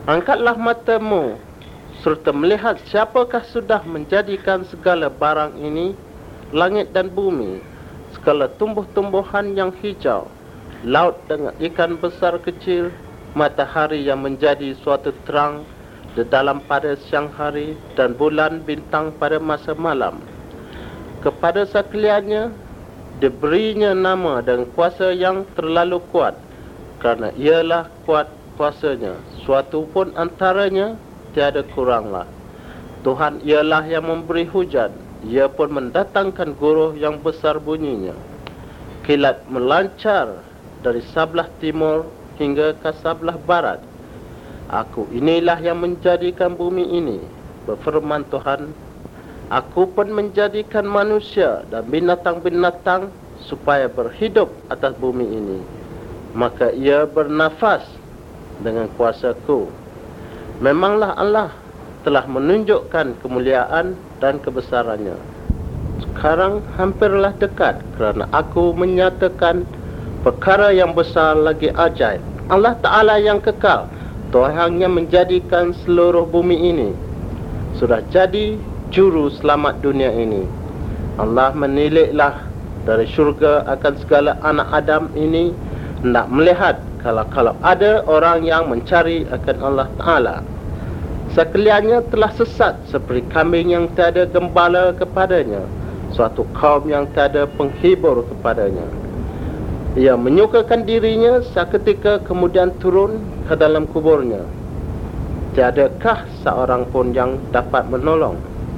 Angkatlah matamu serta melihat siapakah sudah menjadikan segala barang ini, langit dan bumi, segala tumbuh-tumbuhan yang hijau, laut dengan ikan besar kecil, matahari yang menjadi suatu terang di dalam pada siang hari, dan bulan bintang pada masa malam. Kepada sekaliannya diberinya nama dan kuasa yang terlalu kuat, kerana ialah kuat kuasanya, suatu pun antaranya tiada kuranglah. Tuhan ialah yang memberi hujan, ia pun mendatangkan guruh yang besar bunyinya. Kilat melancar dari sebelah timur hingga ke sebelah barat. Aku inilah yang menjadikan bumi ini, berfirman Tuhan. Aku pun menjadikan manusia dan binatang-binatang supaya berhidup atas bumi ini. Maka ia bernafas dengan kuasaku. Memanglah Allah telah menunjukkan kemuliaan dan kebesarannya. Sekarang hampirlah dekat, kerana aku menyatakan perkara yang besar lagi ajaib. Allah Ta'ala yang kekal, Tuhan yang menjadikan seluruh bumi ini, sudah jadi juru selamat dunia ini. Allah meniliklah dari syurga akan segala anak Adam ini, hendak melihat kalau ada orang yang mencari akan Allah Ta'ala. Sekaliannya telah sesat seperti kambing yang tiada gembala kepadanya, suatu kaum yang tiada penghibur kepadanya. Ia menyukakan dirinya seketika kemudian turun ke dalam kuburnya. Tiadakah seorang pun yang dapat menolong?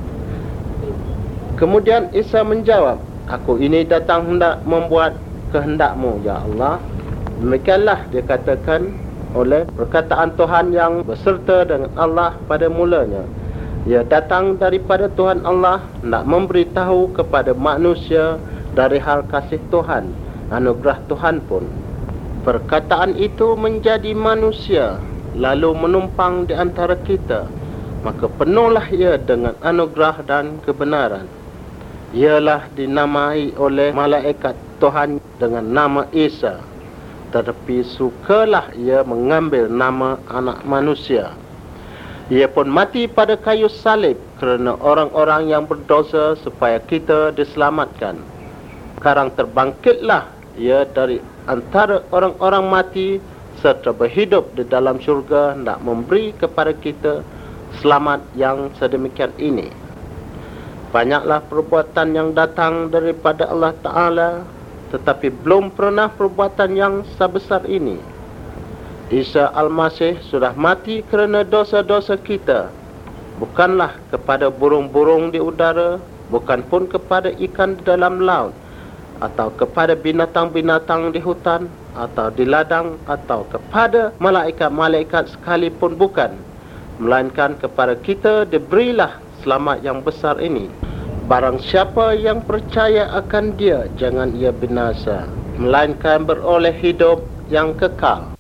Kemudian Isa menjawab, aku ini datang hendak membuat kehendak-Mu, ya Allah. Demikianlah dikatakan oleh perkataan Tuhan yang berserta dengan Allah pada mulanya. Ia datang daripada Tuhan Allah, nak memberitahu kepada manusia dari hal kasih Tuhan, anugerah Tuhan pun. Perkataan itu menjadi manusia, lalu menumpang di antara kita. Maka penuhlah ia dengan anugerah dan kebenaran. Ialah dinamai oleh malaikat Tuhan dengan nama Isa, tetapi sukalah ia mengambil nama anak manusia. Ia pun mati pada kayu salib kerana orang-orang yang berdosa supaya kita diselamatkan. Sekarang terbangkitlah ia dari antara orang-orang mati serta berhidup di dalam syurga, hendak memberi kepada kita selamat yang sedemikian ini. Banyaklah perbuatan yang datang daripada Allah Ta'ala, tetapi belum pernah perbuatan yang sebesar ini. Isa Al-Masih sudah mati kerana dosa-dosa kita, bukanlah kepada burung-burung di udara, bukan pun kepada ikan di dalam laut, atau kepada binatang-binatang di hutan, atau di ladang, atau kepada malaikat-malaikat sekalipun bukan, melainkan kepada kita diberilah selamat yang besar ini. Barang siapa yang percaya akan Dia, jangan ia binasa, melainkan beroleh hidup yang kekal.